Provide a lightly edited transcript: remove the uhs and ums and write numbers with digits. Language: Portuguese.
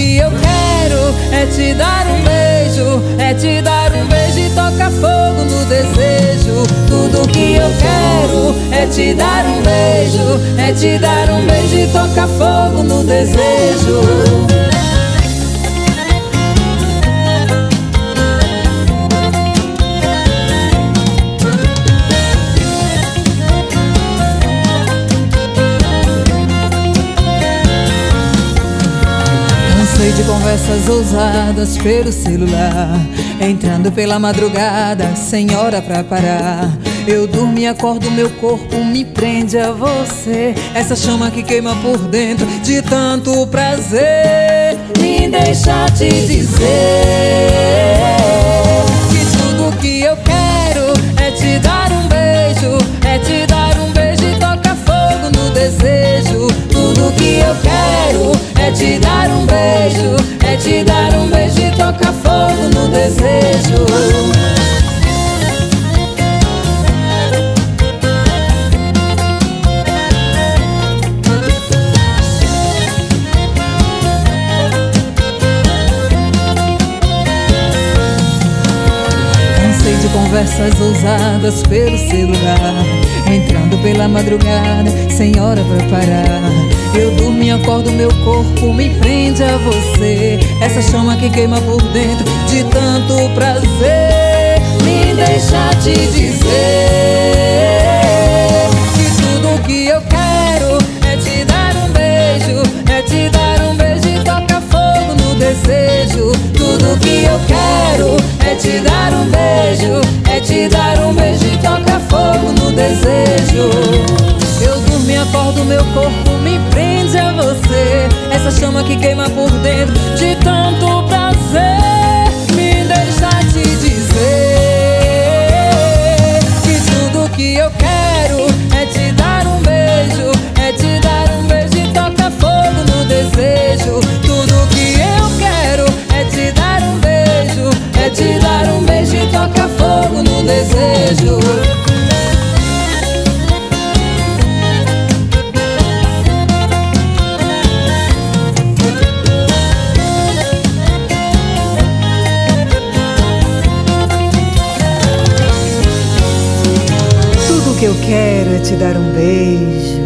que eu quero é te dar um beijo, é te dar um beijo e tocar fogo no desejo. Tudo que eu quero é te dar um beijo, é te dar um beijo e tocar fogo no desejo. De conversas ousadas pelo celular, entrando pela madrugada sem hora pra parar. Eu durmo e acordo, meu corpo me prende a você. Essa chama que queima por dentro de tanto prazer. Me deixa te dizer que tudo que eu quero é te dar um beijo, é te dar um beijo e tocar fogo no desejo. Tudo que eu quero é te dar um beijo, é te dar um beijo e tocar fogo no desejo. Cansei de conversas ousadas pelo celular, entrando pela madrugada sem hora pra parar. Eu durmo e acordo, meu corpo me prende a você. Essa chama que queima por dentro de tanto prazer. Me deixa te dizer que tudo que eu quero é te dar um beijo, é te dar um beijo e tocar fogo no desejo. Tudo que eu quero é te dar um beijo, é te dar um beijo e tocar fogo no desejo. Eu durmo e acordo, meu corpo me prende a você. Essa chama que queima por dentro de tanto prazer. Me deixa te dizer que tudo que eu quero é te dar um beijo, é te dar um beijo e tocar fogo no desejo. Tudo que eu quero é te dar um beijo, é te dar um beijo e tocar fogo no desejo. Eu quero é te dar um beijo,